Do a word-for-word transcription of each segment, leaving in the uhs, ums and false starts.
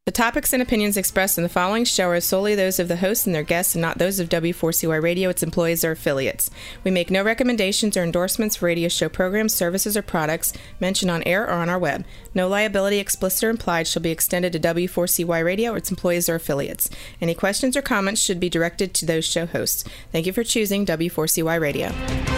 The topics and opinions expressed in the following show are solely those of the host and their guests and not those of W four C Y Radio, its employees, or affiliates. We make no recommendations or endorsements for radio show programs, services, or products mentioned on air or on our web. No liability, explicit or implied, shall be extended to W four C Y Radio or its employees or affiliates. Any questions or comments should be directed to those show hosts. Thank you for choosing W four C Y Radio.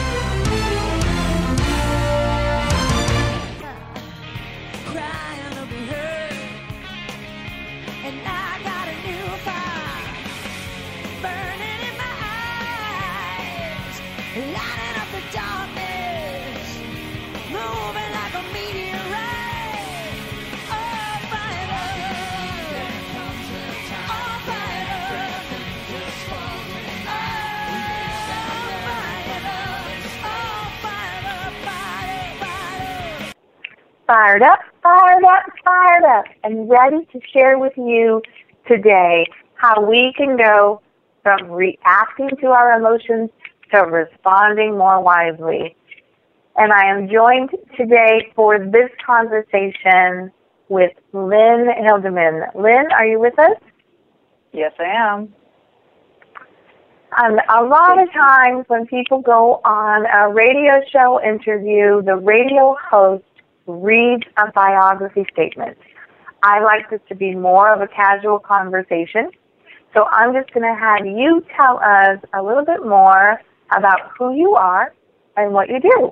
Fired up, fired up, fired up, and ready to share with you today how we can go from reacting to our emotions to responding more wisely. And I am joined today for this conversation with Lynn Hildeman. Lynn, are you with us? Yes, I am. Um, a lot of times when people go on a radio show interview, the radio host reads a biography statement. I like this to be more of a casual conversation, so I'm just going to have you tell us a little bit more about who you are and what you do.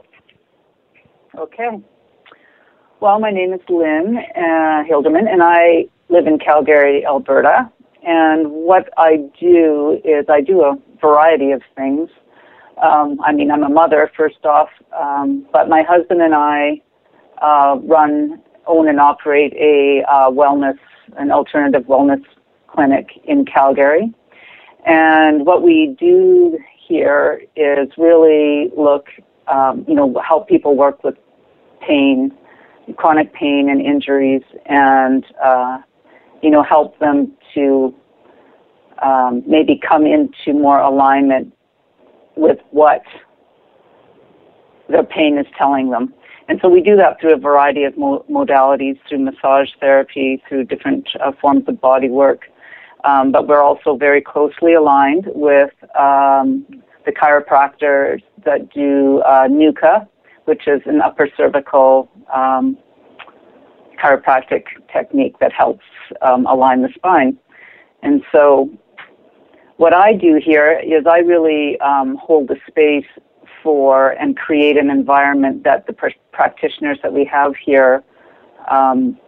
Okay. Well, my name is Lynn uh, Hildeman, and I live in Calgary, Alberta. And what I do is I do a variety of things. Um, I mean, I'm a mother, first off, um, but my husband and I uh, run, own and operate a uh, wellness, an alternative wellness clinic in Calgary. And what we do here is really look, um, you know, help people work with pain, chronic pain and injuries, and, uh, you know, help them to um, maybe come into more alignment with what their pain is telling them. And so we do that through a variety of mo- modalities, through massage therapy, through different uh, forms of body work. Um, but we're also very closely aligned with um, the chiropractors that do uh, NUCA, which is an upper cervical um, chiropractic technique that helps um, align the spine. And so what I do here is I really um, hold the space for and create an environment that the pr- practitioners that we have here um,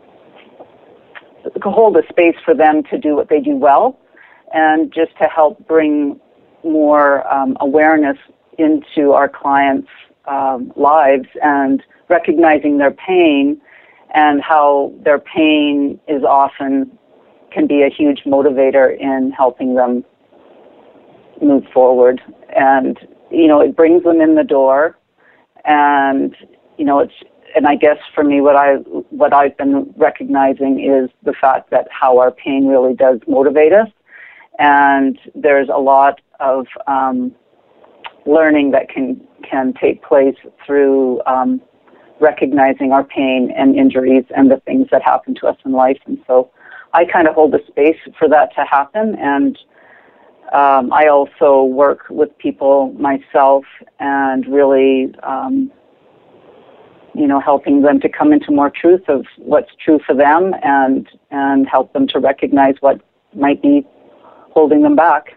hold a space for them to do what they do well, and just to help bring more um, awareness into our clients' um, lives and recognizing their pain and how their pain is often can be a huge motivator in helping them move forward. And, you know, it brings them in the door, and, you know, it's, and I guess for me, what I, what I've been recognizing is the fact that how our pain really does motivate us. And there's a lot of um, learning that can, can take place through um, recognizing our pain and injuries and the things that happen to us in life. And so I kind of hold the space for that to happen. And um, I also work with people myself and really, um, you know, helping them to come into more truth of what's true for them, and, and help them to recognize what might be holding them back.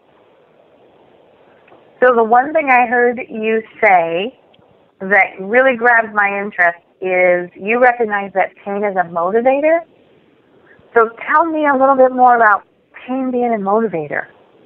So the one thing I heard you say that really grabbed my interest is you recognize that pain is a motivator. So tell me a little bit more about pain being a motivator.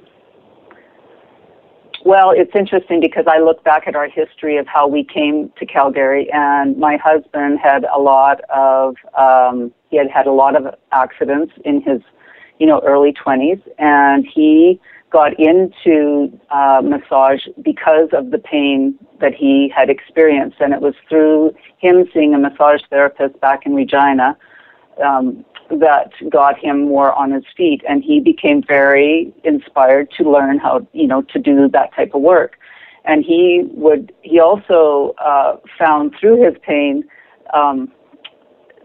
Well, it's interesting because I look back at our history of how we came to Calgary, and my husband had a lot of, um, he had had a lot of accidents in his, you know, early twenties, and he got into uh, massage because of the pain that he had experienced, and it was through him seeing a massage therapist back in Regina um, that got him more on his feet, and he became very inspired to learn how, you know, to do that type of work. And he would, he also uh, found through his pain um,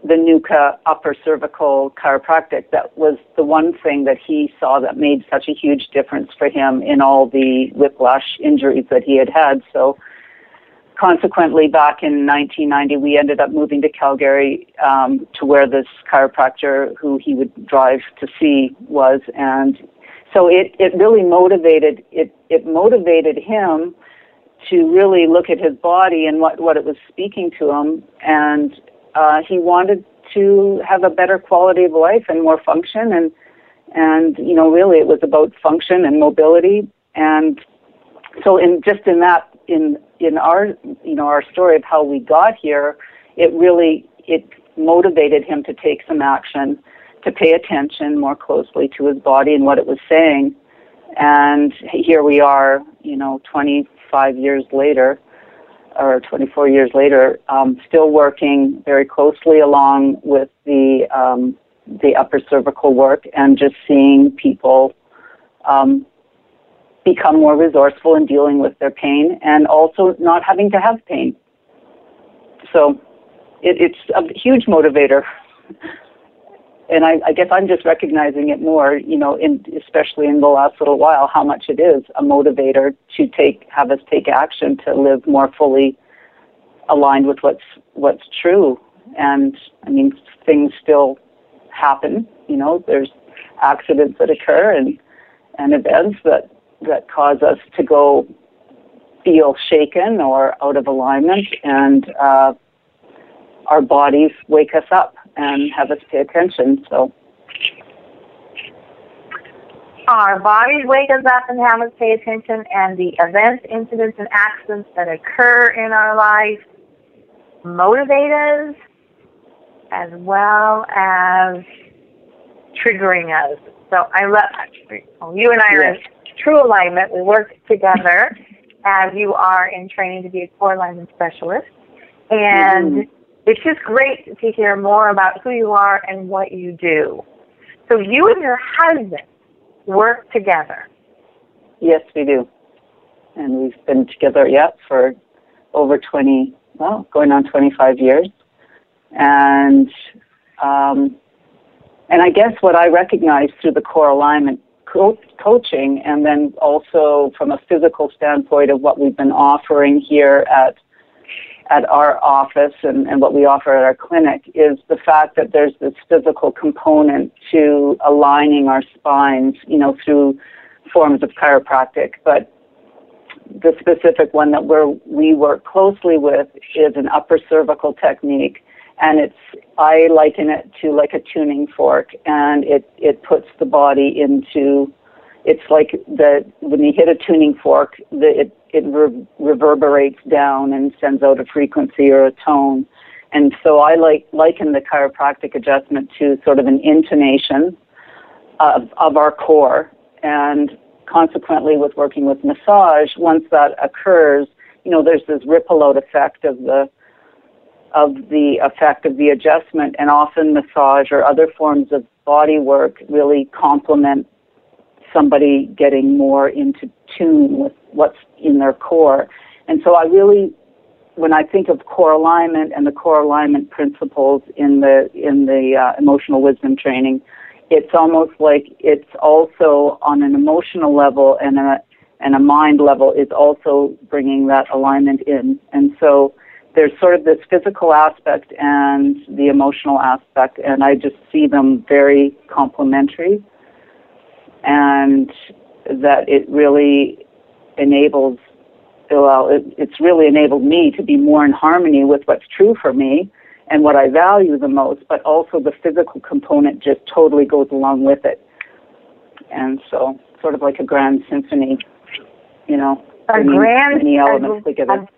the NUCA upper cervical chiropractic, that was the one thing that he saw that made such a huge difference for him in all the whiplash injuries that he had had. So consequently, back in nineteen ninety, we ended up moving to Calgary um, to where this chiropractor who he would drive to see was. And so it, it really motivated, it, it motivated him to really look at his body and what, what it was speaking to him. And uh, he wanted to have a better quality of life and more function. And, and, you know, really it was about function and mobility. And so in just in that, in, in our, you know, our story of how we got here, it really, it motivated him to take some action, to pay attention more closely to his body and what it was saying. And here we are, you know, twenty-five years later, or twenty-four years later, um, still working very closely along with the um, the upper cervical work, and just seeing people um, become more resourceful in dealing with their pain, and also not having to have pain. So it, it's a huge motivator. And I, I guess I'm just recognizing it more, you know, in, especially in the last little while, how much it is a motivator to take, have us take action to live more fully aligned with what's what's true. And I mean, things still happen. You know, there's accidents that occur and and events that that cause us to go feel shaken or out of alignment, and uh, our bodies wake us up and have us pay attention. So our bodies wake us up and have us pay attention, and the events, incidents, and accidents that occur in our life motivate us as well as triggering us. So I love, you and I are yes. in true alignment. We work together as you are in training to be a core alignment specialist. And mm-hmm. it's just great to hear more about who you are and what you do. So you and your husband work together. Yes, we do. And we've been together, yeah, for over twenty, well, going on twenty-five years. And um, and I guess what I recognize through the core alignment co- coaching, and then also from a physical standpoint of what we've been offering here at at our office and, and what we offer at our clinic, is the fact that there's this physical component to aligning our spines, you know, through forms of chiropractic. But the specific one that we're, we work closely with is an upper cervical technique. And it's, I liken it to like a tuning fork, and it, it puts the body into, it's like the, when you hit a tuning fork, the, it, it re- reverberates down and sends out a frequency or a tone. And so I like liken the chiropractic adjustment to sort of an intonation of, of our core. And consequently, with working with massage, once that occurs, you know, there's this ripple out effect of the of the effect of the adjustment, and often massage or other forms of body work really complement somebody getting more into tune with what's in their core. And so I really, when I think of core alignment and the core alignment principles in the in the uh, emotional wisdom training, it's almost like it's also on an emotional level and a and a mind level is also bringing that alignment in. And so there's sort of this physical aspect and the emotional aspect, and I just see them very complementary, and that it really enables, well, it, it's really enabled me to be more in harmony with what's true for me and what I value the most, but also the physical component just totally goes along with it. And so sort of like a grand symphony, you know, a grand, many elements a, together. A,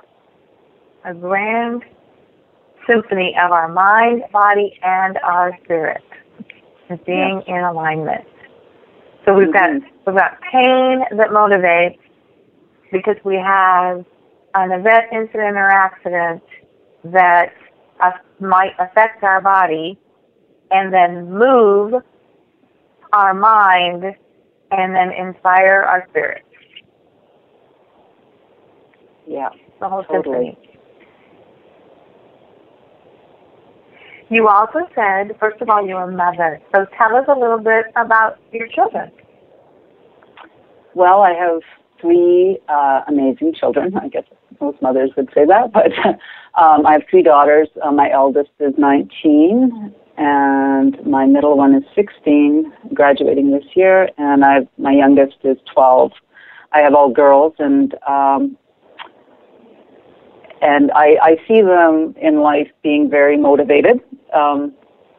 a grand symphony of our mind, body, and our spirit is being yeah. in alignment. So we've got we've got pain that motivates because we have an event, incident, or accident that uh, might affect our body, and then move our mind, and then inspire our spirit. Yeah, the whole totally. symphony. You also said, first of all, you're a mother. So tell us a little bit about your children. Well, I have three uh, amazing children. I guess most mothers would say that. But um, I have three daughters. Uh, my eldest is nineteen, and my middle one is sixteen, graduating this year, and I've, my youngest is twelve. I have all girls, and um, and I, I see them in life being very motivated. Um,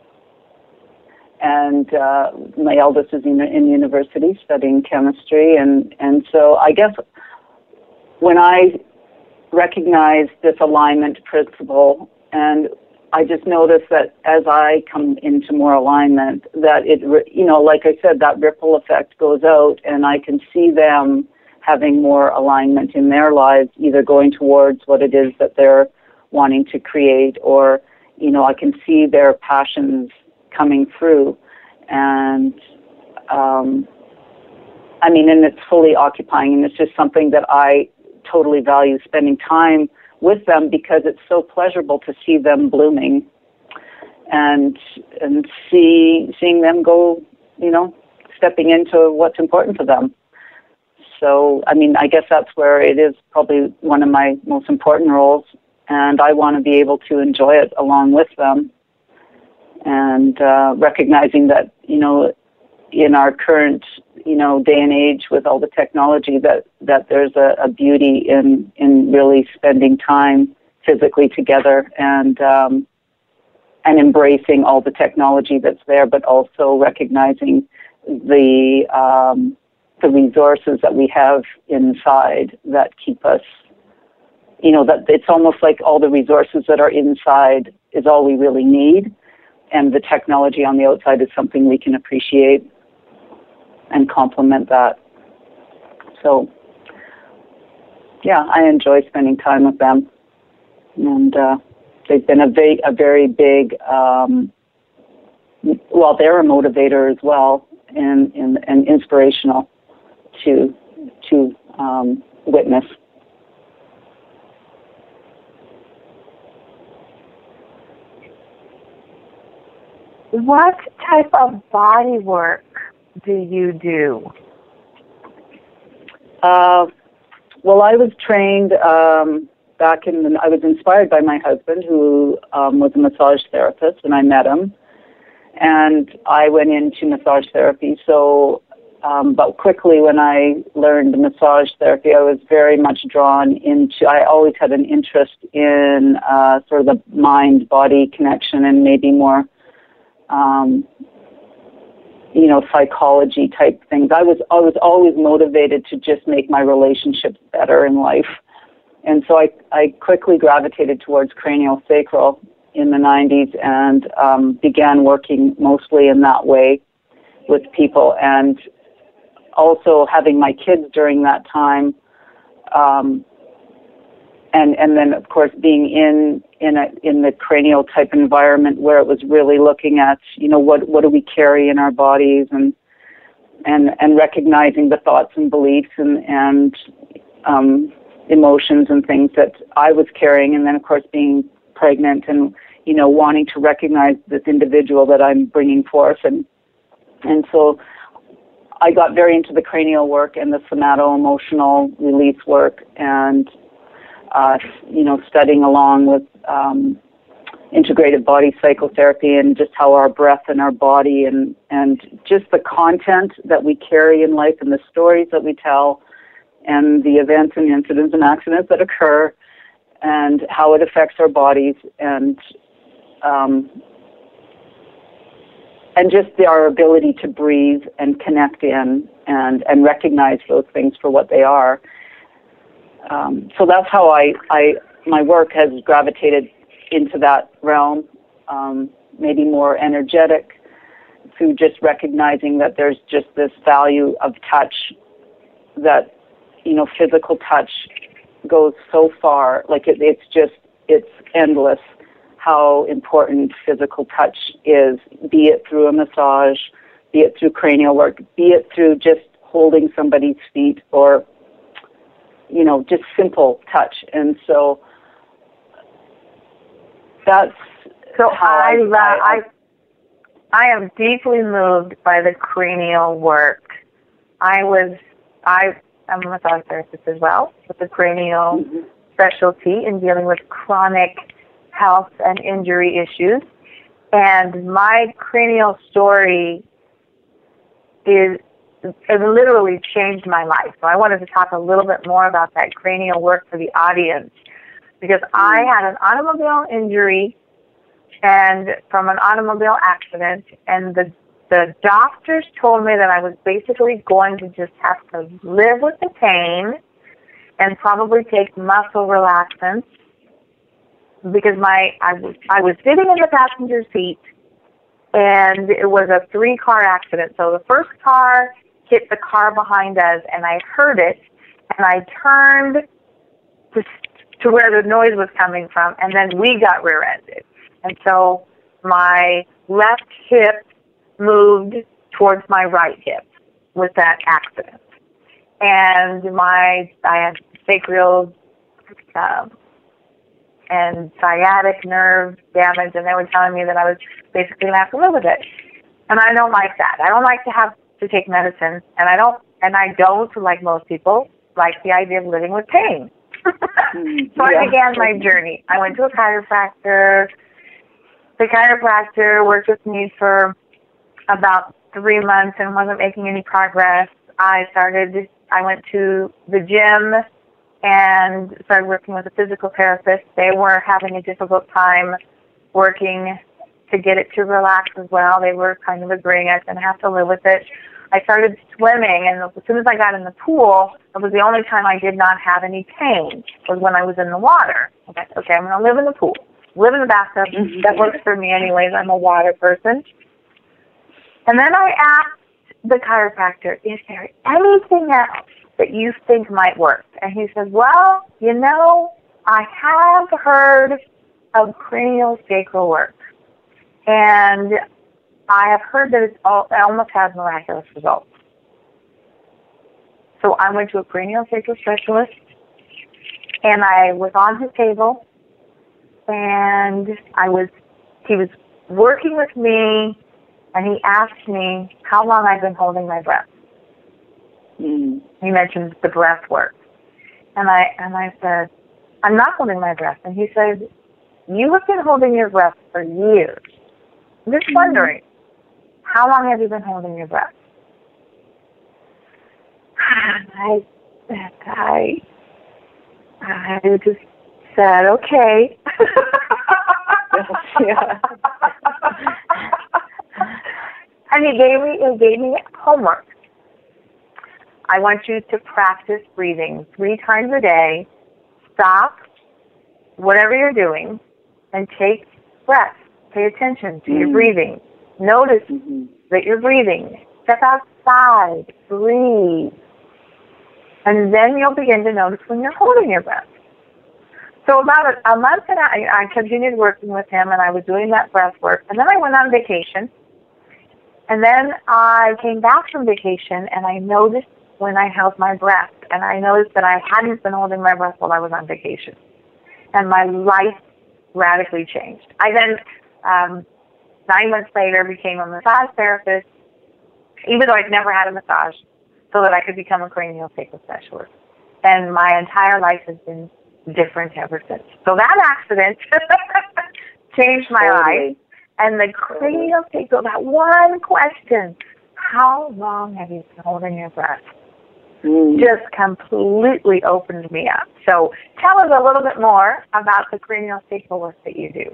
and uh, my eldest is in, in university studying chemistry, and, and so I guess when I recognize this alignment principle, and I just notice that as I come into more alignment, that it, you know, like I said, that ripple effect goes out, and I can see them having more alignment in their lives, either going towards what it is that they're wanting to create, or, you know, I can see their passions coming through. And, um, I mean, and it's fully occupying, and it's just something that I totally value, spending time with them, because it's so pleasurable to see them blooming and and see seeing them go, you know, stepping into what's important to them. So, I mean, I guess that's where it is probably one of my most important roles, and I want to be able to enjoy it along with them, and uh, recognizing that, you know, in our current, you know, day and age with all the technology, that, that there's a, a beauty in, in really spending time physically together, and um, and embracing all the technology that's there, but also recognizing the um, the resources that we have inside that keep us, you know, that it's almost like all the resources that are inside is all we really need, and the technology on the outside is something we can appreciate and complement that. So, yeah, I enjoy spending time with them, and uh, they've been a very, a very big, um, well, they're a motivator as well, and, and, and inspirational to to um, witness. What type of body work do you do? Uh, well, I was trained um, back in the, I was inspired by my husband, who um, was a massage therapist, and I met him, and I went into massage therapy. So, um, but quickly when I learned massage therapy, I was very much drawn into, I always had an interest in uh, sort of the mind-body connection, and maybe more Um, you know, psychology type things. I was I was always motivated to just make my relationships better in life. And so I, I quickly gravitated towards craniosacral in the nineties, and um, began working mostly in that way with people. And also having my kids during that time, um, and and then of course being in in a in the cranial type environment where it was really looking at, you know, what what do we carry in our bodies, and and and recognizing the thoughts and beliefs and and um, emotions and things that I was carrying, and then of course being pregnant and, you know, wanting to recognize this individual that I'm bringing forth, and and so I got very into the cranial work and the somato-emotional release work, and Uh, you know, studying along with um, integrated body psychotherapy, and just how our breath and our body and, and just the content that we carry in life, and the stories that we tell, and the events and incidents and accidents that occur, and how it affects our bodies, and um, and just the, our ability to breathe and connect in and, and recognize those things for what they are. Um, so that's how I, I, my work has gravitated into that realm, um, maybe more energetic, through just recognizing that there's just this value of touch, that, you know, physical touch goes so far, like it, it's just, it's endless how important physical touch is, be it through a massage, be it through cranial work, be it through just holding somebody's feet, or you know, just simple touch. And so that's So how I, I, uh, I, I, I am deeply moved by the cranial work. I was, I am a massage therapist as well, with a cranial mm-hmm. specialty in dealing with chronic health and injury issues. And my cranial story is, it literally changed my life. So I wanted to talk a little bit more about that cranial work for the audience, because mm-hmm. I had an automobile injury and from an automobile accident, and the the doctors told me that I was basically going to just have to live with the pain and probably take muscle relaxants, because my I was I was sitting in the passenger seat, and it was a three-car accident. So the first car hit the car behind us, and I heard it, and I turned to to where the noise was coming from, and then we got rear-ended. And so my left hip moved towards my right hip with that accident. And my, I had sacral um, and sciatic nerve damage, and they were telling me that I was basically going to have to live with it. And I don't like that. I don't like to have to take medicine, and I don't, and I don't, like most people, like the idea of living with pain. So yeah. I began my journey. I went to a chiropractor. The chiropractor worked with me for about three months and wasn't making any progress. I started, I went to the gym and started working with a physical therapist. They were having a difficult time working to get it to relax as well. They were kind of agreeing I was going to have to live with it. I started swimming, and as soon as I got in the pool, it was the only time I did not have any pain, was when I was in the water. Okay, okay, I'm going to live in the pool. Live in the bathtub. Mm-hmm. That works for me anyways. I'm a water person. And then I asked the chiropractor, is there anything else that you think might work? And he says, well, you know, I have heard of cranial sacral work. And I have heard that it's all, it almost has miraculous results. So I went to a cranial sacral specialist, and I was on his table, and I was, he was working with me, and he asked me how long I've been holding my breath. Mm. He mentioned the breath work. And I, and I said, I'm not holding my breath. And he said, you have been holding your breath for years. I'm just wondering, how long have you been holding your breath? I, I, I just said, okay. Yeah. And he gave me, he gave me homework. I want you to practice breathing three times a day. Stop whatever you're doing and take breaths. Pay attention to mm. your breathing. Notice mm-hmm. that you're breathing. Step outside. Breathe. And then you'll begin to notice when you're holding your breath. So about a, a month and I, I continued working with him, and I was doing that breath work. And then I went on vacation. And then I came back from vacation, and I noticed when I held my breath, and I noticed that I hadn't been holding my breath while I was on vacation. And my life radically changed. I then, um, nine months later, became a massage therapist, even though I'd never had a massage, so that I could become a cranial sacral specialist. And my entire life has been different ever since. So that accident changed my totally. life. And the cranial sacral, that one question, how long have you been holding your breath? Mm. Just completely opened me up. So tell us a little bit more about the cranial sacral work that you do.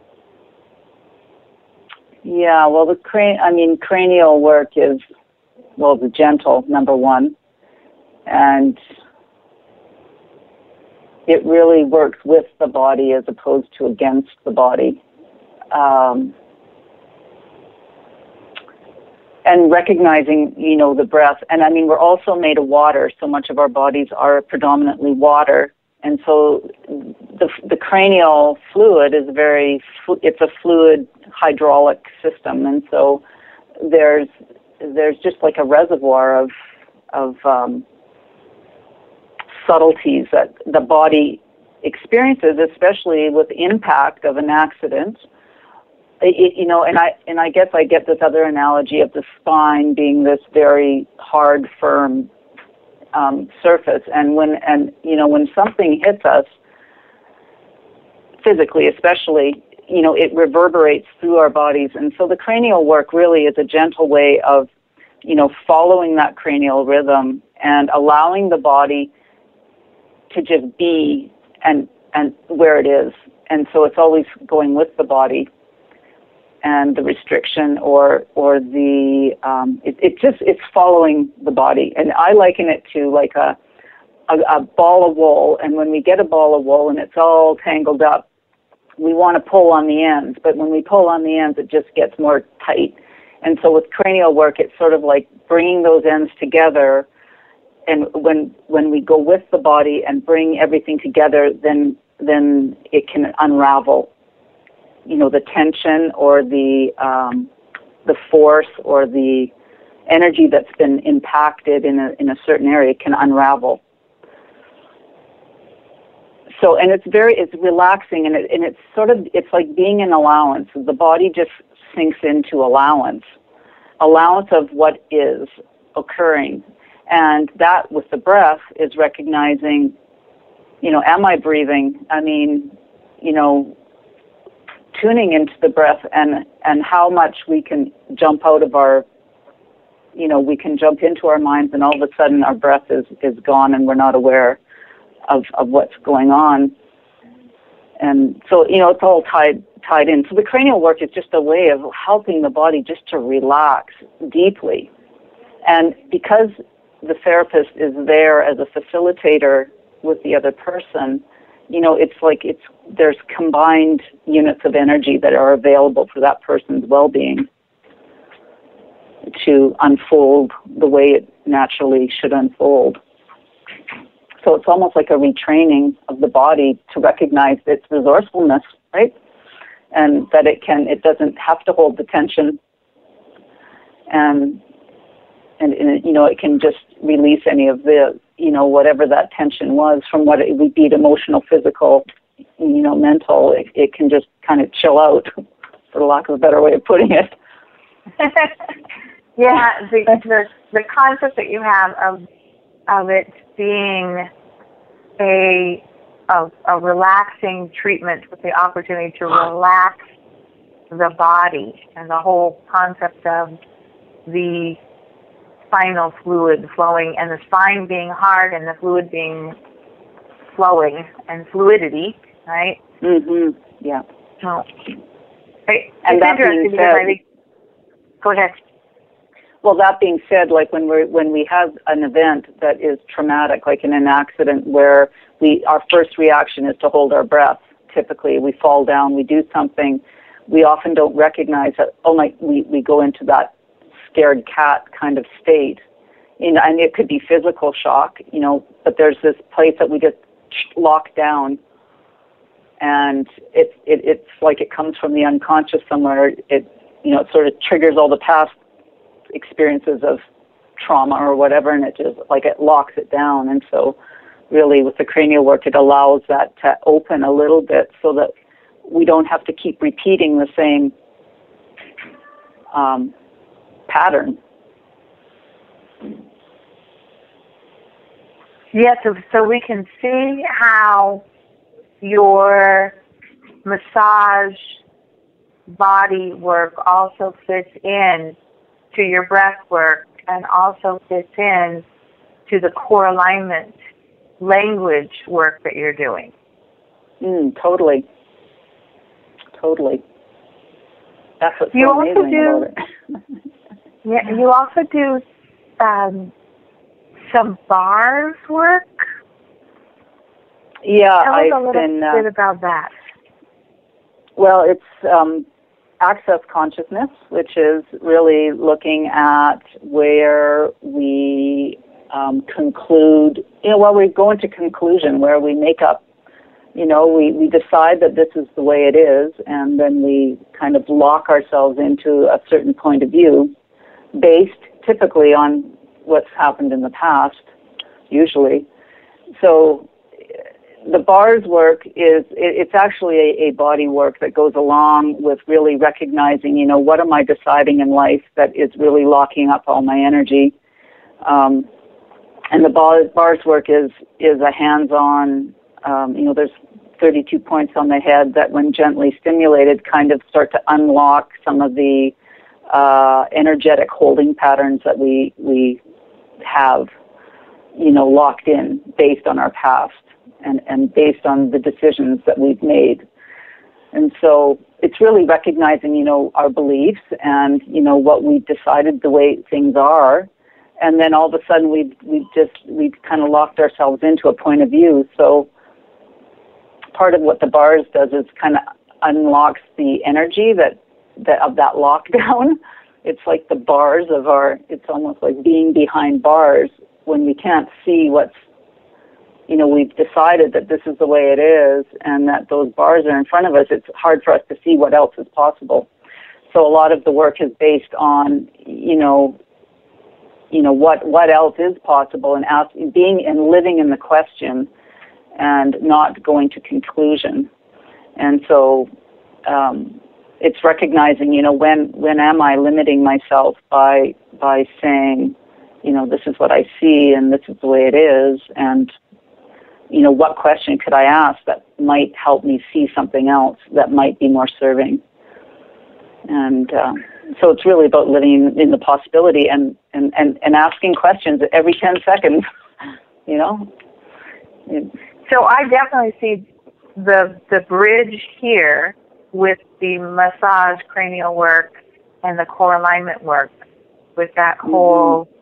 Yeah, well, the crane, I mean, cranial work is, well, the gentle, number one. And it really works with the body as opposed to against the body. Um, and recognizing, you know, the breath. And I mean, we're also made of water. So much of our bodies are predominantly water. And so the the cranial fluid is very, it's a fluid hydraulic system. And so there's there's just like a reservoir of, of um, subtleties that the body experiences, especially with impact of an accident it, you know, and I and I guess I get this other analogy of the spine being this very hard, firm um, surface, and when and you know when something hits us physically, especially, you know, it reverberates through our bodies, and so the cranial work really is a gentle way of, you know, following that cranial rhythm and allowing the body to just be and and where it is. And so it's always going with the body and the restriction or or the um, it, it just it's following the body. And I liken it to like a, a a ball of wool. And when we get a ball of wool and it's all tangled up, we want to pull on the ends. But when we pull on the ends, it just gets more tight. And so with cranial work, it's sort of like bringing those ends together. And when when we go with the body and bring everything together, then then it can unravel, you know, the tension or the um, the force or the energy that's been impacted in a in a certain area can unravel. So, and it's very it's relaxing, and it and it's sort of it's like being in allowance. The body just sinks into allowance, allowance of what is occurring. And that, with the breath, is recognizing, you know, am I breathing? I mean, you know, tuning into the breath and, and how much we can jump out of our, you know, we can jump into our minds and all of a sudden our breath is, is gone and we're not aware of, of what's going on. And so, you know, it's all tied tied in. So the cranial work is just a way of helping the body just to relax deeply. And because the therapist is there as a facilitator with the other person, you know, it's like it's there's combined units of energy that are available for that person's well-being to unfold the way it naturally should unfold. So it's almost like a retraining of the body to recognize its resourcefulness, right? And that it can, it doesn't have to hold the tension, and And, and, you know, it can just release any of the, you know, whatever that tension was from what it would be emotional, physical, you know, mental. It, it can just kind of chill out, for lack of a better way of putting it. Yeah, the, the the concept that you have of of it being a a, a relaxing treatment with the opportunity to relax the body, and the whole concept of the spinal fluid flowing, and the spine being hard and the fluid being flowing, and fluidity, right? Mm-hmm. Yeah. So, it's and that interesting being because said, I think, go ahead. Well, that being said, like when we when we have an event that is traumatic, like in an accident where we our first reaction is to hold our breath. Typically, we fall down, we do something, we often don't recognize that. Oh my, we we go into that scared cat kind of state, you know, and it could be physical shock, you know, but there's this place that we just lock down, and it, it it's like it comes from the unconscious somewhere. It, you know, it sort of triggers all the past experiences of trauma or whatever, and it just like it locks it down. And so really with the cranial work, it allows that to open a little bit so that we don't have to keep repeating the same um, pattern. Yeah, so, so we can see how your massage body work also fits in to your breath work, and also fits in to the core alignment language work that you're doing. Mm, totally. Totally. That's what's you so also amazing do, about it. Yeah, you also do um, some bars work. Yeah, Tell us I've a little been, bit uh, about that. Well, it's um, access consciousness, which is really looking at where we um, conclude, you know, well, we go into conclusion, where we make up, you know, we, we decide that this is the way it is, and then we kind of lock ourselves into a certain point of view based typically on what's happened in the past, usually. So the bars work is, it, it's actually a, a body work that goes along with really recognizing, you know, what am I deciding in life that is really locking up all my energy. Um, and the bars, bars work is, is a hands-on, um, you know, there's thirty-two points on the head that when gently stimulated kind of start to unlock some of the uh, energetic holding patterns that we, we have, you know, locked in based on our past. And, and based on the decisions that we've made. And so it's really recognizing, you know, our beliefs and, you know, what we've decided the way things are. And then all of a sudden we've, we've just, we've kind of locked ourselves into a point of view. So part of what the bars does is kind of unlocks the energy that, that of that lockdown. It's like the bars of our, it's almost like being behind bars when we can't see what's, you know, we've decided that this is the way it is and that those bars are in front of us. It's hard for us to see what else is possible. So a lot of the work is based on, you know, you know, what, what else is possible and ask, being and living in the question and not going to conclusion. And so um, it's recognizing, you know, when, when am I limiting myself by, by saying, you know, this is what I see and this is the way it is, and you know, what question could I ask that might help me see something else that might be more serving? And uh, so it's really about living in the possibility and, and, and, and asking questions every ten seconds, you know? So I definitely see the the bridge here with the massage cranial work and the core alignment work with that whole mm-hmm.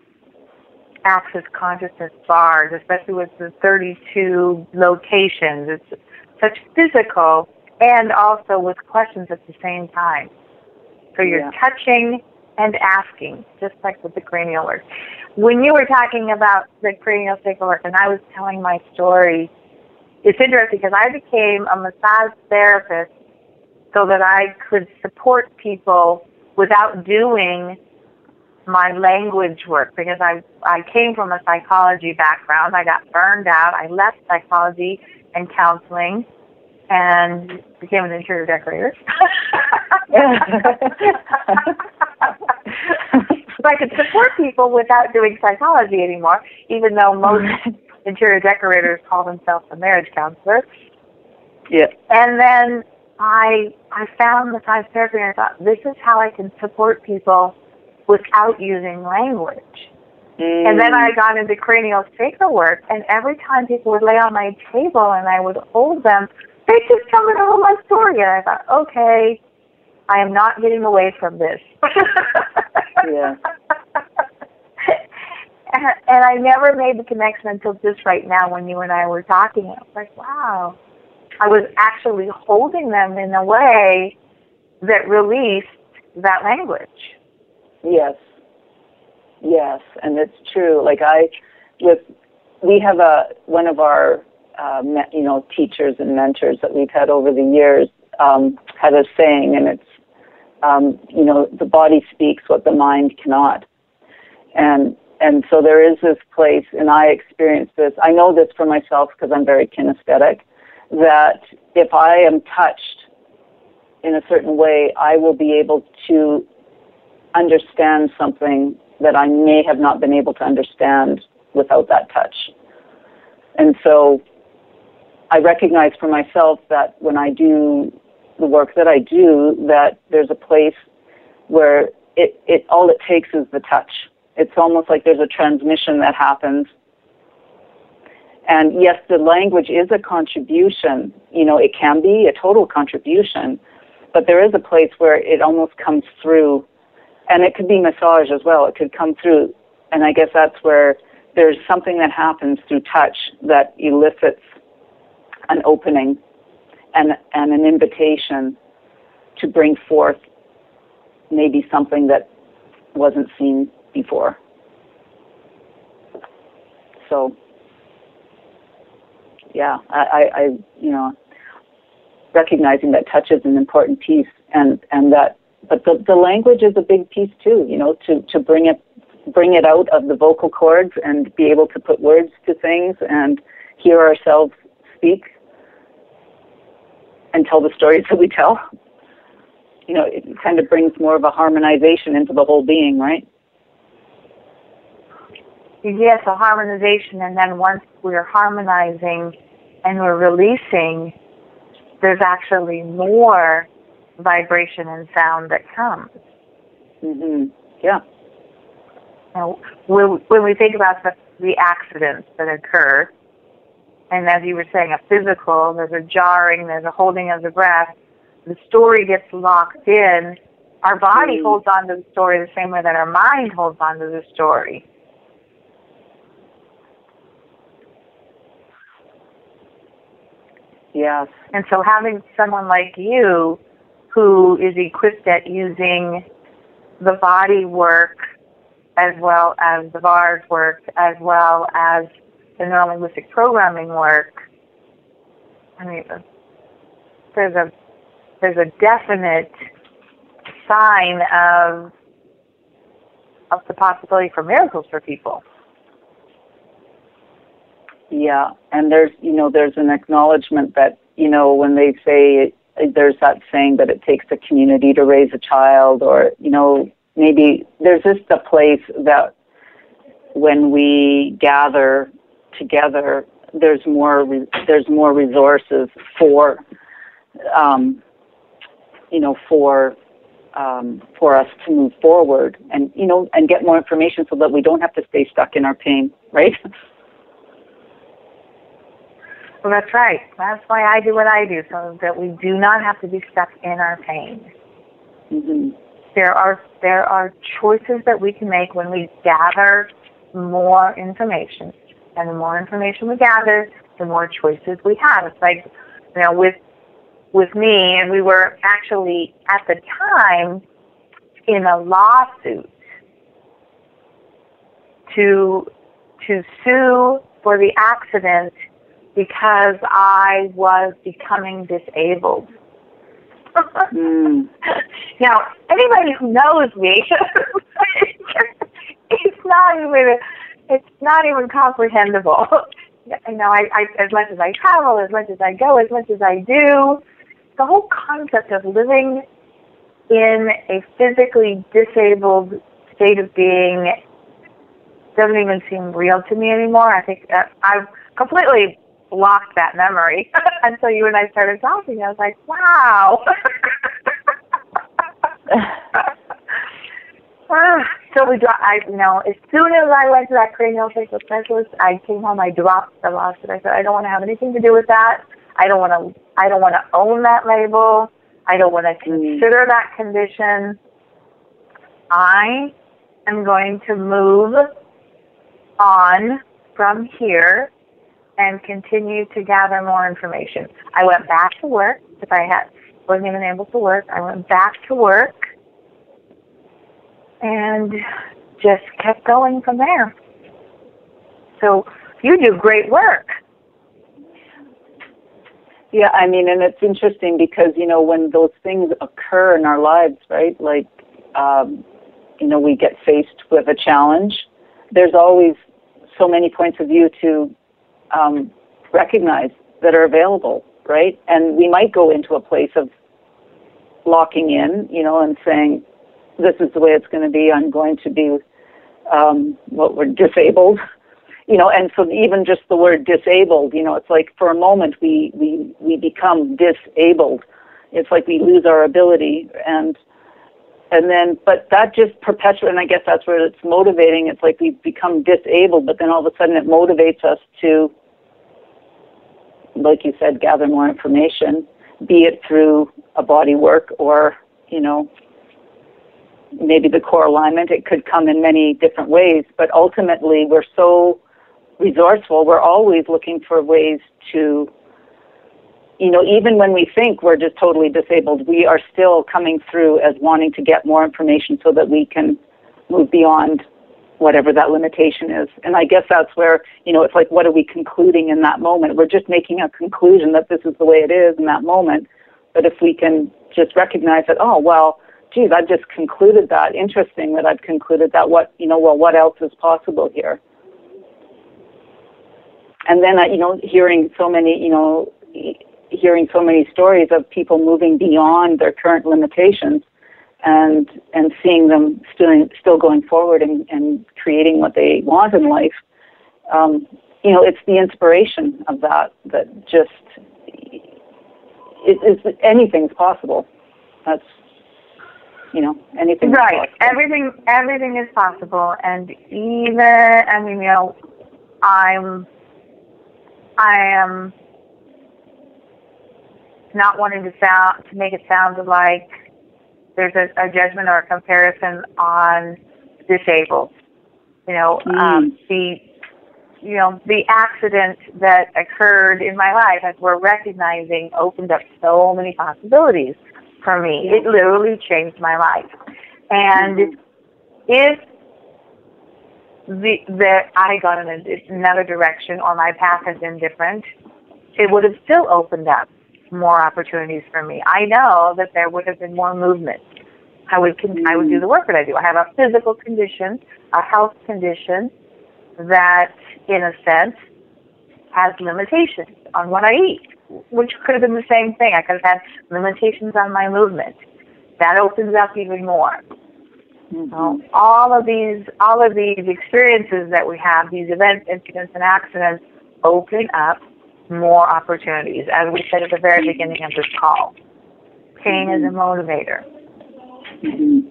Access consciousness bars, especially with the thirty-two locations. It's such physical and also with questions at the same time. So you're yeah. touching and asking, just like with the cranial work. When you were talking about the cranial sacral work and I was telling my story, it's interesting because I became a massage therapist so that I could support people without doing my language work, because I I came from a psychology background. I got burned out. I left psychology and counseling and became an interior decorator. So I could support people without doing psychology anymore, even though most interior decorators call themselves a marriage counselor. Yeah. And then I I found massage therapy and I thought, this is how I can support people without using language. Mm. And then I got into cranial sacral work, and every time people would lay on my table and I would hold them, they'd just tell me the whole life story. And I thought, okay, I am not getting away from this. Yeah. and, and I never made the connection until just right now when you and I were talking. I was like, wow. I was actually holding them in a way that released that language. Yes, yes, and it's true. Like I, with, we have a one of our, uh, me, you know, teachers and mentors that we've had over the years um, had a saying, and it's, um, you know, the body speaks what the mind cannot, and and so there is this place, and I experience this. I know this for myself because I'm very kinesthetic. That if I am touched in a certain way, I will be able to understand something that I may have not been able to understand without that touch. And so I recognize for myself that when I do the work that I do, that there's a place where it, it all it takes is the touch. It's almost like there's a transmission that happens. And yes, the language is a contribution. You know, it can be a total contribution, but there is a place where it almost comes through. And it could be massage as well. It could come through. And I guess that's where there's something that happens through touch that elicits an opening and, and an invitation to bring forth maybe something that wasn't seen before. So, yeah, I, I, I you know, recognizing that touch is an important piece, and, and that But the, the language is a big piece too, you know, to, to bring it bring it out of the vocal cords and be able to put words to things and hear ourselves speak and tell the stories that we tell. You know, it kind of brings more of a harmonization into the whole being, right? Yes, a harmonization, and then once we're harmonizing and we're releasing, there's actually more vibration and sound that comes. Mm-hmm. Yeah. Now, when, when we think about the, the accidents that occur, and as you were saying, a physical, there's a jarring, there's a holding of the breath, the story gets locked in, our body mm. holds on to the story the same way that our mind holds on to the story. Yes. And so having someone like you who is equipped at using the body work as well as the V A R S work, as well as the neurolinguistic programming work, I mean, there's a there's a definite sign of of the possibility for miracles for people. Yeah, and there's, you know, there's an acknowledgement that, you know, when they say, there's that saying that it takes a community to raise a child, or, you know, maybe there's just a place that when we gather together, there's more, there's more resources for, um, you know, for, um, for us to move forward and, you know, and get more information so that we don't have to stay stuck in our pain, right? Well, that's right. That's why I do what I do, so that we do not have to be stuck in our pain. Mm-hmm. There are there are choices that we can make when we gather more information, and the more information we gather, the more choices we have. It's like, you know, with with me, and we were actually at the time in a lawsuit to to sue for the accident because I was becoming disabled. mm. Now, anybody who knows me, it's not even it's not even comprehensible. You know, I, I, as much as I travel, as much as I go, as much as I do, the whole concept of living in a physically disabled state of being doesn't even seem real to me anymore. I think that I've completely blocked that memory until you and I started talking. I was like, wow. So we dropped, I, you know, as soon as I went to that craniofacial specialist, I came home, I dropped the lawsuit. I said, I don't want to have anything to do with that. I don't want to, I don't want to own that label. I don't want to consider that condition. I am going to move on from here and continue to gather more information. I went back to work. If I had wasn't even able to work, I went back to work and just kept going from there. So you do great work. Yeah, I mean, and it's interesting because, you know, when those things occur in our lives, right, like, um, you know, we get faced with a challenge, there's always so many points of view to um, recognize that are available, right? And we might go into a place of locking in, you know, and saying, this is the way it's going to be, I'm going to be, um, what we're disabled. You know, and so even just the word disabled, you know, it's like for a moment we, we, we become disabled. It's like we lose our ability, and and then, but that just perpetuates, and I guess that's where it's motivating. It's like we become disabled, but then all of a sudden it motivates us to, like you said, gather more information, be it through a body work or, you know, maybe the core alignment. It could come in many different ways, but ultimately we're so resourceful. We're always looking for ways to, you know, even when we think we're just totally disabled, we are still coming through as wanting to get more information so that we can move beyond whatever that limitation is. And I guess that's where, you know, it's like, what are we concluding in that moment? We're just making a conclusion that this is the way it is in that moment. But if we can just recognize that, oh, well, geez, I've just concluded that. Interesting that I've concluded that. What, you know, well, what else is possible here? and then, uh, you know, hearing so many, you know, hearing so many stories of people moving beyond their current limitations and and seeing them still still going forward and, and creating what they want in life. Um, you know, it's the inspiration of that that just it is anything's possible. That's you know anything. Right, everything everything is possible, and even I mean you know I'm I am not wanting to sound to make it sound like there's a, a judgment or a comparison on disabled. You know, mm. um, the you know the accident that occurred in my life, as we're recognizing, opened up so many possibilities for me. It literally changed my life. And mm-hmm. if the that I got in a, another direction or my path had been different, it would have still opened up more opportunities for me. I know that there would have been more movement. I would mm-hmm. I would do the work that I do. I have a physical condition, a health condition that, in a sense, has limitations on what I eat, which could have been the same thing. I could have had limitations on my movement. That opens up even more. Mm-hmm. So all of these, all of these experiences that we have, these events, incidents, and accidents, open up more opportunities. As we said at the very beginning of this call, pain mm-hmm. is a motivator. Mm-hmm.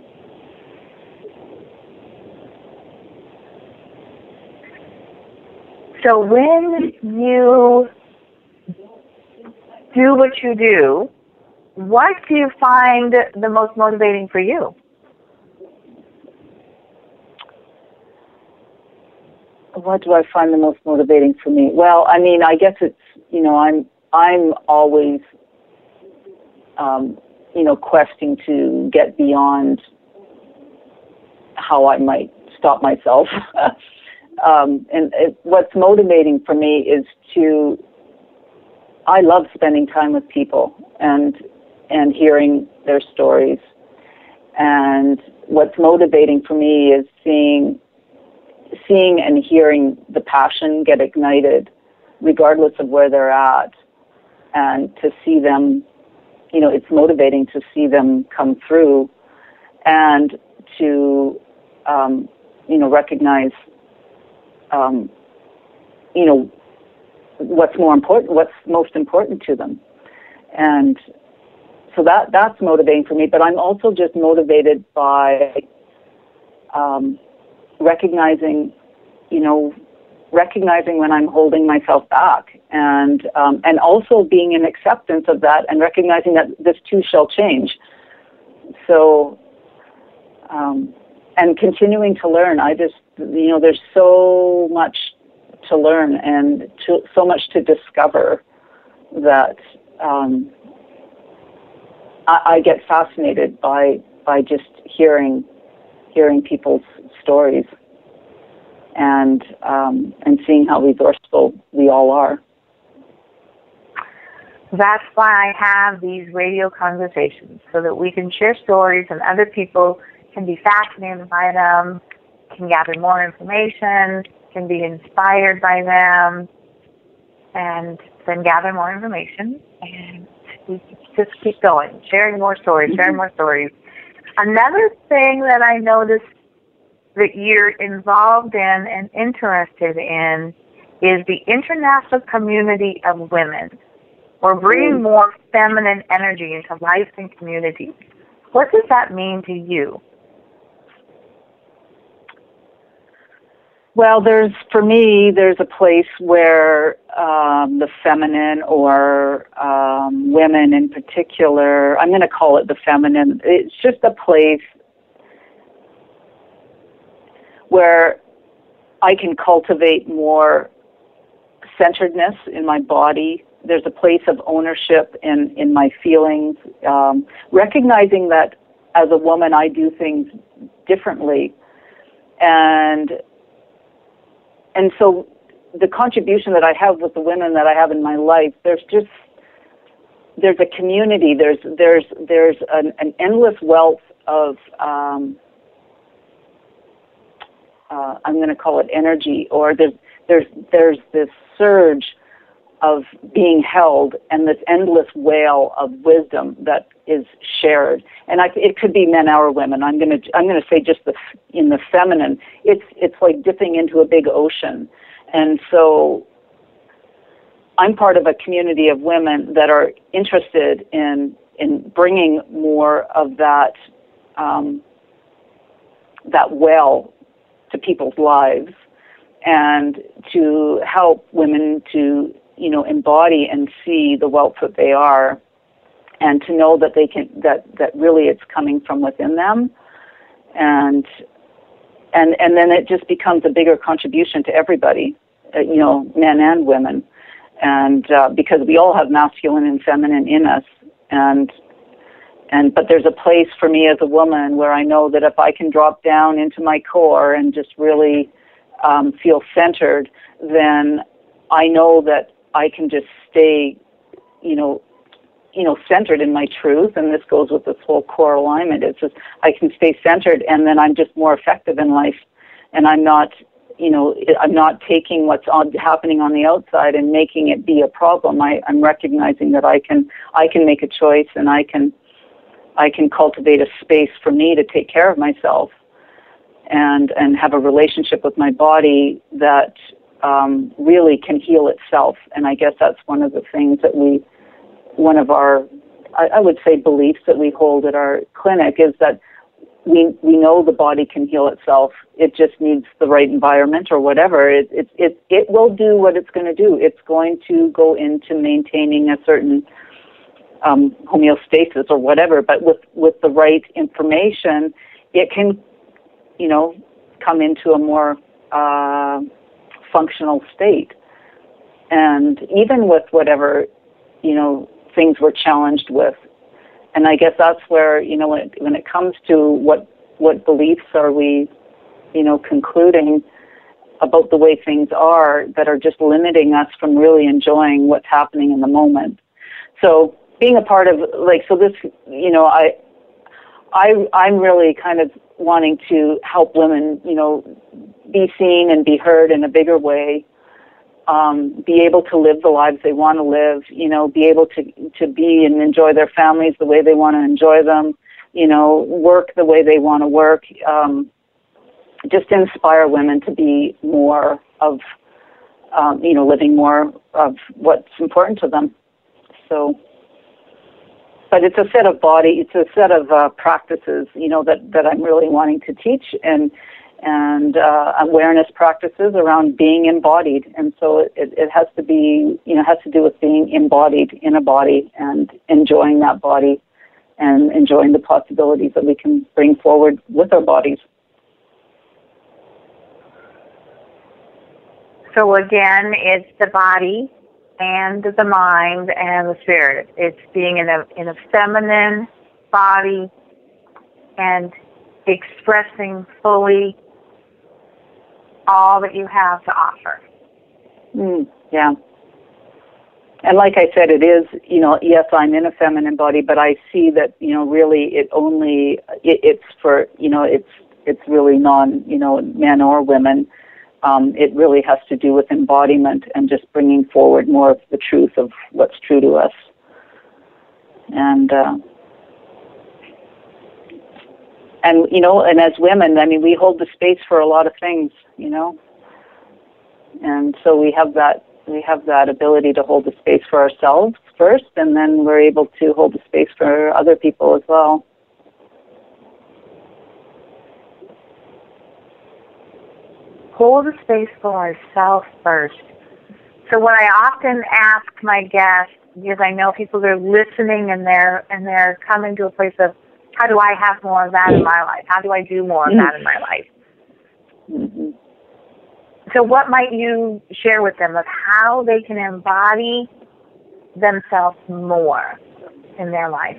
So when you do what you do, what do you find the most motivating for you? What do I find the most motivating for me? Well, I mean, I guess it's, you know, I'm I'm always, um, you know, questing to get beyond how I might stop myself. um, and it, what's motivating for me is to, I love spending time with people and and hearing their stories. And what's motivating for me is seeing seeing and hearing the passion get ignited, regardless of where they're at, and to see them, you know, it's motivating to see them come through and to, um, you know, recognize, um, you know, what's more important, what's most important to them. And so that that's motivating for me, but I'm also just motivated by um, recognizing, you know, recognizing when I'm holding myself back, and um, and also being in acceptance of that and recognizing that this too shall change. So, um, and continuing to learn. I just, you know, there's so much to learn and to, so much to discover that um, I, I get fascinated by by just hearing hearing people's stories and um, and seeing how resourceful we all are. That's why I have these radio conversations, so that we can share stories and other people can be fascinated by them, can gather more information, can be inspired by them, and then gather more information, and we just keep going, sharing more stories, sharing more stories. Another thing that I noticed that you're involved in and interested in is the international community of women. We're bringing more feminine energy into life and communities. What does that mean to you? Well, there's, for me, there's a place where um, the feminine, or um, women in particular, I'm going to call it the feminine, it's just a place where I can cultivate more centeredness in my body. There's a place of ownership in, in my feelings, um, recognizing that as a woman I do things differently. And and so the contribution that I have with the women that I have in my life, there's just, there's a community, there's there's there's an, an endless wealth of um, Uh, I'm going to call it energy, or there's there's there's this surge of being held and this endless whale of wisdom that is shared. And I, it could be men or women. I'm going to I'm going to say just the in the feminine. It's it's like dipping into a big ocean. And so I'm part of a community of women that are interested in in bringing more of that um, that well to people's lives, and to help women to, you know, embody and see the wealth that they are, and to know that they can, that, that really it's coming from within them. And, and, and then it just becomes a bigger contribution to everybody, uh, you know, men and women. And, uh, because we all have masculine and feminine in us. And, and, but there's a place for me as a woman where I know that if I can drop down into my core and just really, um, feel centered, then I know that I can just stay, you know, you know, centered in my truth, and this goes with this whole core alignment. It's just I can stay centered, and then I'm just more effective in life, and I'm not, you know, I'm not taking what's on, happening on the outside and making it be a problem. I, I'm recognizing that I can, I can make a choice, and I can, I can cultivate a space for me to take care of myself, and and have a relationship with my body that um, really can heal itself. And I guess that's one of the things that we, one of our, I, I would say, beliefs that we hold at our clinic is that we we know the body can heal itself. It just needs the right environment or whatever. It it it, it will do what it's going to do. It's going to go into maintaining a certain um, homeostasis or whatever. But with with the right information, it can, you know, come into a more uh, functional state. And even with whatever, you know, things we're challenged with. And I guess that's where, you know, when it, when it comes to what what beliefs are we, you know, concluding about the way things are that are just limiting us from really enjoying what's happening in the moment. So being a part of, like, so this, you know, I, I, I'm really kind of wanting to help women, you know, be seen and be heard in a bigger way. Um, be able to live the lives they want to live, you know, be able to to be and enjoy their families the way they want to enjoy them, you know, work the way they want to work, um, just inspire women to be more of, um, you know, living more of what's important to them. So, but it's a set of body, it's a set of uh, practices, you know, that, that I'm really wanting to teach, and and uh, awareness practices around being embodied. And so it, it has to be, you know, has to do with being embodied in a body and enjoying that body and enjoying the possibilities that we can bring forward with our bodies. So again, it's the body and the mind and the spirit. It's being in a in a feminine body and expressing fully all that you have to offer. Mm, yeah. And like I said, it is, you know, yes, I'm in a feminine body, but I see that, you know, really it only, it, it's for, you know, it's it's really non, you know, men or women. Um, it really has to do with embodiment and just bringing forward more of the truth of what's true to us. And, uh, And, you know, and as women, I mean, we hold the space for a lot of things, you know. And so we have that, we have that ability to hold the space for ourselves first, and then we're able to hold the space for other people as well. Hold the space for ourselves first. So what I often ask my guests, because I know people are listening and they're and they're coming to a place of, how do I have more of that in my life? How do I do more of that in my life? Mm-hmm. So what might you share with them of how they can embody themselves more in their life?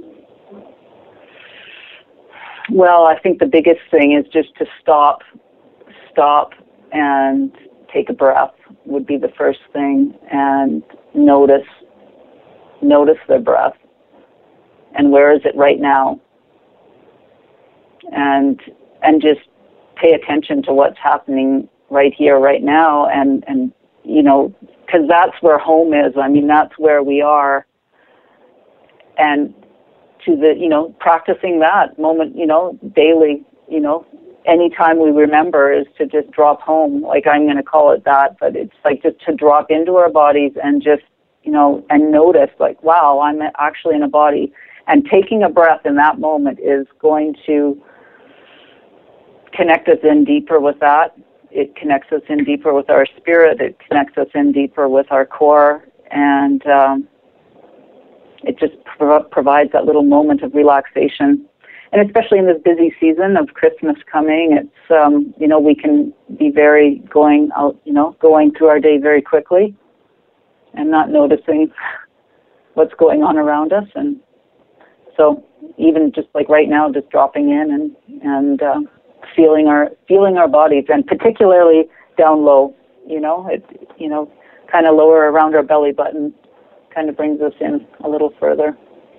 Well, I think the biggest thing is just to stop, stop and take a breath would be the first thing, and notice, notice their breath. And where is it right now? And and just pay attention to what's happening right here, right now, and, and you know, because that's where home is. I mean, that's where we are. And to the, you know, practicing that moment, you know, daily, you know, anytime we remember is to just drop home, like I'm going to call it that, but it's like just to drop into our bodies and just, you know, and notice like, wow, I'm actually in a body. And taking a breath in that moment is going to connect us in deeper with that. It connects us in deeper with our spirit. It connects us in deeper with our core. And um, it just pro- provides that little moment of relaxation. And especially in this busy season of Christmas coming, it's, um, you know, we can be very going out, you know, going through our day very quickly and not noticing what's going on around us. And so even just like right now, just dropping in and, and uh, feeling our feeling our bodies, and particularly down low, you know, it, you know, kind of lower around our belly button, kind of brings us in a little further.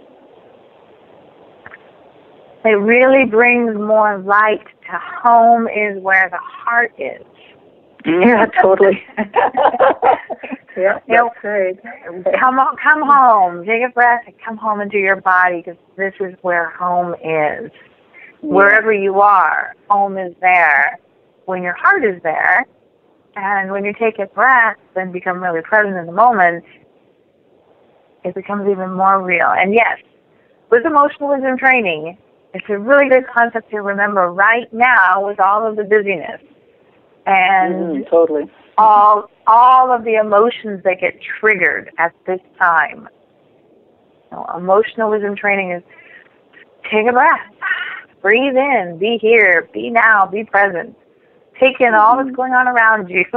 It really brings more light to home is where the heart is. Yeah, totally. Yeah, you know, that's great. Come on, come home. Take a breath and come home into your body, because this is where home is. Yeah. Wherever you are, home is there. When your heart is there, and when you take a breath and become really present in the moment, it becomes even more real. And yes, with emotional wisdom training, it's a really good concept to remember right now with all of the busyness and mm, totally all all of the emotions that get triggered at this time. You know, emotional wisdom training is take a breath, breathe in, be here, be now, be present. Take in all that's going on around you.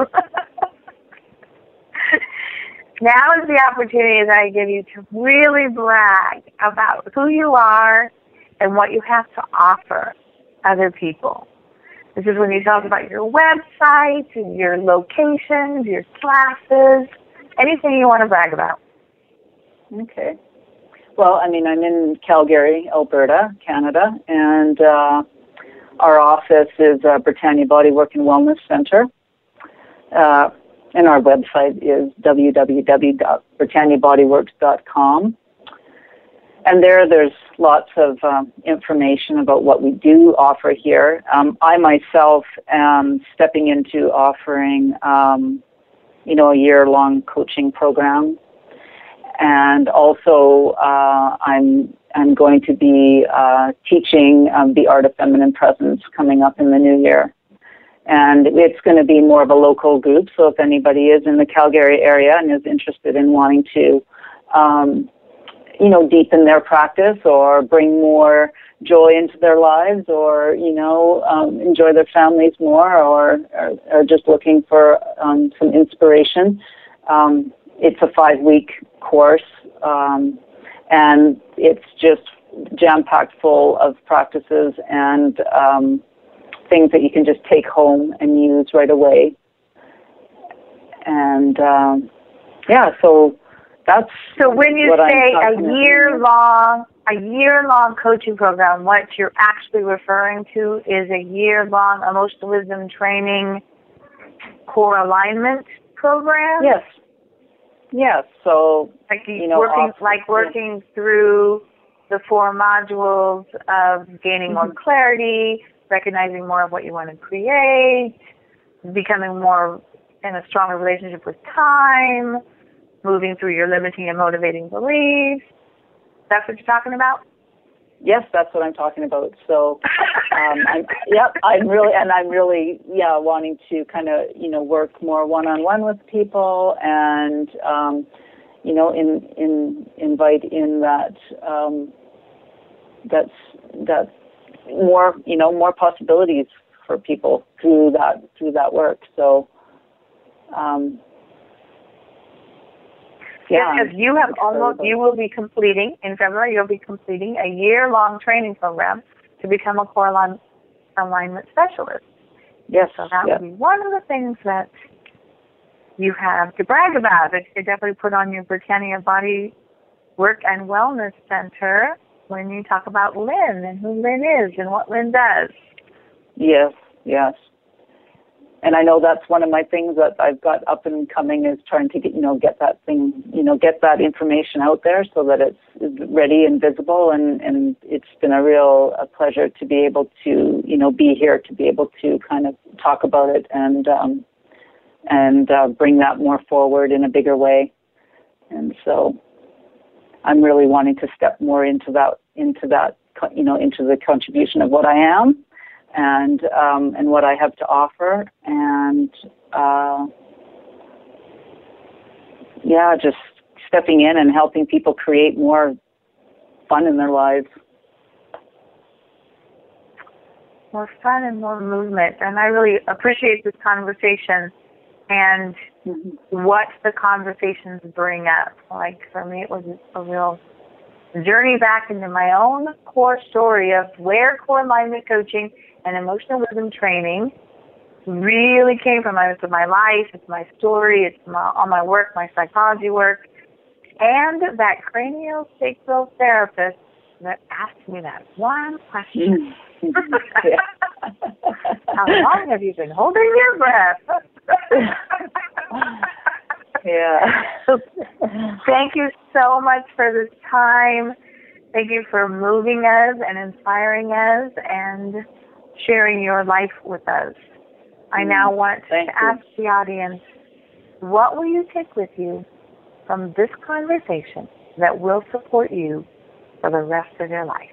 Now is the opportunity that I give you to really brag about who you are and what you have to offer other people. This is when you talk about your website, your locations, your classes, anything you want to brag about. Okay. Well, I mean, I'm in Calgary, Alberta, Canada, and uh, our office is uh, Britannia Bodywork and Wellness Center. Uh, and our website is w w w dot britannia bodyworks dot com. And there, there's lots of um, information about what we do offer here. Um, I myself am stepping into offering, um, you know, a year-long coaching program, and also uh, I'm I'm going to be uh, teaching um, the art of feminine presence coming up in the new year, and it's going to be more of a local group. So if anybody is in the Calgary area and is interested in wanting to um, you know, deepen their practice or bring more joy into their lives, or, you know, um, enjoy their families more, or, or, or just looking for um, some inspiration. Um, it's a five-week course, um, and it's just jam-packed full of practices and um, things that you can just take home and use right away. And, um, yeah, so... That's so when you say a year-long, a year-long coaching program, what you're actually referring to is a year-long emotional wisdom training core alignment program? Yes. Yes. So, like you know, working, off, like working yeah. through the four modules of gaining mm-hmm. more clarity, recognizing more of what you want to create, becoming more in a stronger relationship with time, moving through your limiting and motivating beliefs. That's what you're talking about? Yes, that's what I'm talking about. So, um, I'm, yep, I'm really, and I'm really, yeah, wanting to kind of, you know, work more one-on-one with people, and, um, you know, in, in, invite in that, um, that's, that's more, you know, more possibilities for people through that, through that work. So, um, Yeah, because you have almost, you will be completing, in February, you'll be completing a year-long training program to become a core align, alignment specialist. Yes. So that yes. would be one of the things that you have to brag about. That you could definitely put on your Britannia Body Work and Wellness Center when you talk about Lynn and who Lynn is and what Lynn does. Yes, yes. and I know that's one of my things that I've got up and coming is trying to get, you know, get that thing, you know, get that information out there so that it's ready and visible. And, and it's been a real a pleasure to be able to, you know, be here to be able to kind of talk about it and, um, and uh, bring that more forward in a bigger way. And so I'm really wanting to step more into that, into that, you know, into the contribution of what I am and um, and what I have to offer, and uh, yeah, just stepping in and helping people create more fun in their lives. More fun and more movement, and I really appreciate this conversation and mm-hmm. what the conversations bring up. Like for me, it was a real journey back into my own core story of where core alignment coaching and emotional wisdom training really came from. It's my life, it's my story, it's my, all my work, my psychology work, and that craniosacral therapist that asked me that one question. How long have you been holding your breath? Yeah. Thank you so much for this time. Thank you for moving us and inspiring us and sharing your life with us. I now want Thank to you. ask the audience, what will you take with you from this conversation that will support you for the rest of your life?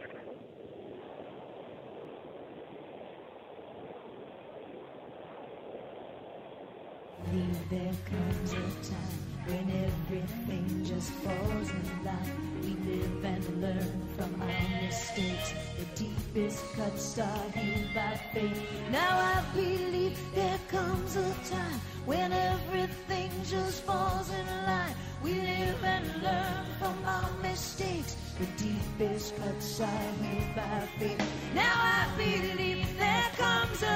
There comes a time when everything just falls in line. We live and learn from our mistakes. The deepest cuts are healed by faith. Now I believe there comes a time when everything just falls in line. We live and learn from our mistakes. The deepest cuts are healed by faith. Now I believe there comes a